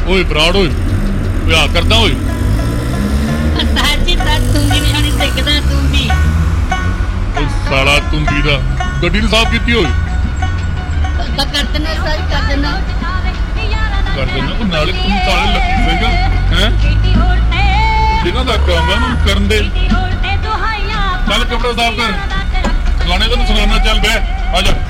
ਓਏ ਬਰਾੜ ਓਏ ਆ ਕਰਦਾ ਓਏ ਸਾਜੀ ਤਾਂ ਤੂੰ ਵੀ ਨਹੀਂ ਸਿੱਖਦਾ ਤੂੰ ਵੀ ਓਏ ਸਾਲਾ ਤੁੰਬੀ ਦਾ ਗੱਡੀ ਨੂੰ ਸਾਫ਼ ਕੀਤੀ ਓਏ ਕਰ ਦੇਣਾ ਸਾਰੀ ਕਰ ਦੇਣਾ ਉਹ ਨਾਲੇ ਤੂੰ ਸਾਲੇ ਲੱਗੀ ਸੀਗਾ ਹੈ ਜਿਹਨਾਂ ਦਾ ਕੰਮ ਆ ਉਹਨੂੰ ਕਰਨ ਦੇ ਚੱਲ ਕੱਪੜਾ ਸਾਫ਼ ਕਰ ਗਾਣੇ ਤੈਨੂੰ ਸੁਣਾਉਣਾ ਚੱਲ ਬਹਿ ਆ ਜਾ